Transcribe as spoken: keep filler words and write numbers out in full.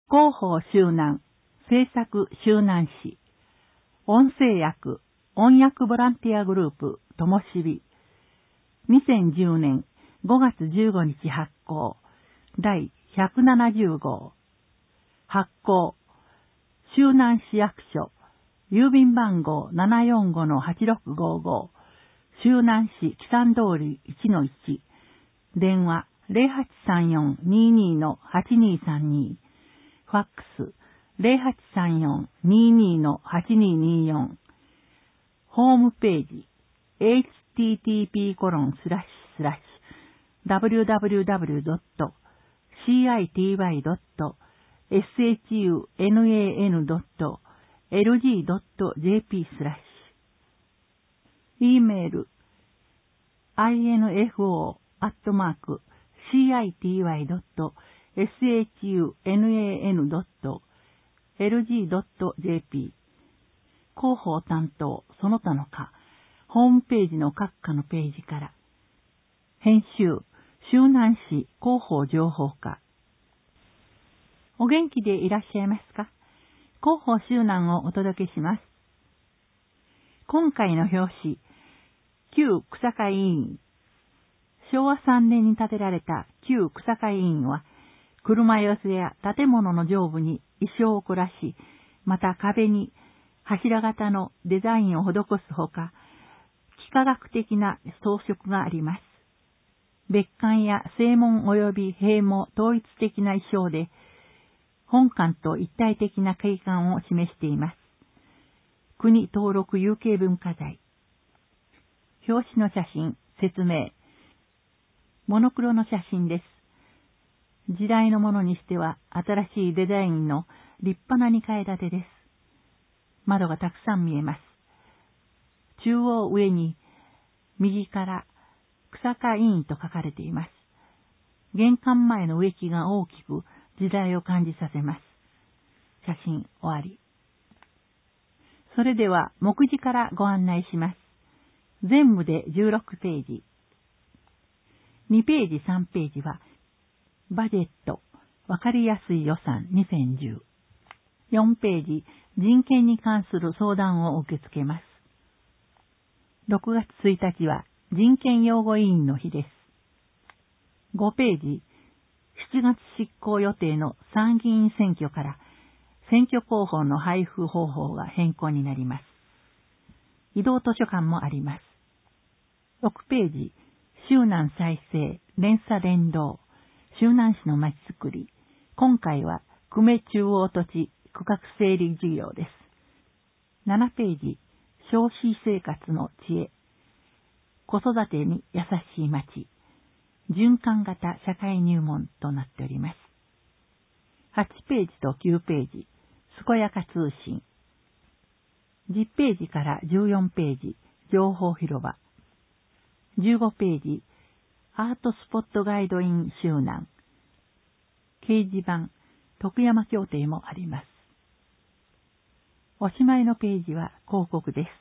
広報周南、制作周南市、音声訳、音訳ボランティアグループ、ともしび、にせんじゅうねんごがつじゅうごにち発行、だいひゃくななじゅうごう、発行、周南市役所、郵便番号 ななよんごのはちろくごご、周南市木山通り いちのいち、電話 ゼロはちさんよん にーにーのはちにーさんに、ファックス ゼロはちさんよん にーにーのはちにーにーよん、ホームページ エイチティーティーピーコロンスラッシュスラッシュダブリューダブリューダブリュードットシーアイティーワイドットエスエイチユーエヌエーエヌドットエルジードットジェーピー スラッシュ E メール アイエヌエフオー アットマーク シーアイティーワイドットエスエイチユーエヌエーエヌドットエルジードットジェーピー 広報担当その他の課ホームページの各課のページから編集周南市広報情報課。お元気でいらっしゃいますか？広報周南をお届けします。今回の表紙、旧草加委員。昭和さんねんに建てられた旧草加委員は、車寄せや建物の上部に意匠を凝らし、また壁に柱型のデザインを施すほか、幾何学的な装飾があります。別館や正門及び塀も統一的な意匠で、本館と一体的な景観を示しています。国登録有形文化財。表紙の写真、説明。モノクロの写真です。時代のものにしては新しいデザインの立派なにかい建てです。窓がたくさん見えます。中央上に右から草加委員と書かれています。玄関前の植木が大きく時代を感じさせます。写真終わり。それでは目次からご案内します。全部でじゅうろくページ。にページさんページはバジェット、わかりやすい予算にせんじゅう。よんページ、人権に関する相談を受け付けます。ろくがつついたちは人権擁護委員の日です。ごページ、しちがつ執行予定の参議院選挙から選挙広報の配布方法が変更になります。移動図書館もあります。ろくページ、周南再生、連鎖連動、周南市のまちづくり。今回は久米中央土地区画整理事業です。ななページ、消費生活の知恵。子育てに優しい町。循環型社会入門となっております。はちページときゅうページ、健やか通信。じゅっページからじゅうよんページ、情報広場。じゅうごページ、アートスポットガイドイン周南。掲示板、徳山協定もあります。おしまいのページは広告です。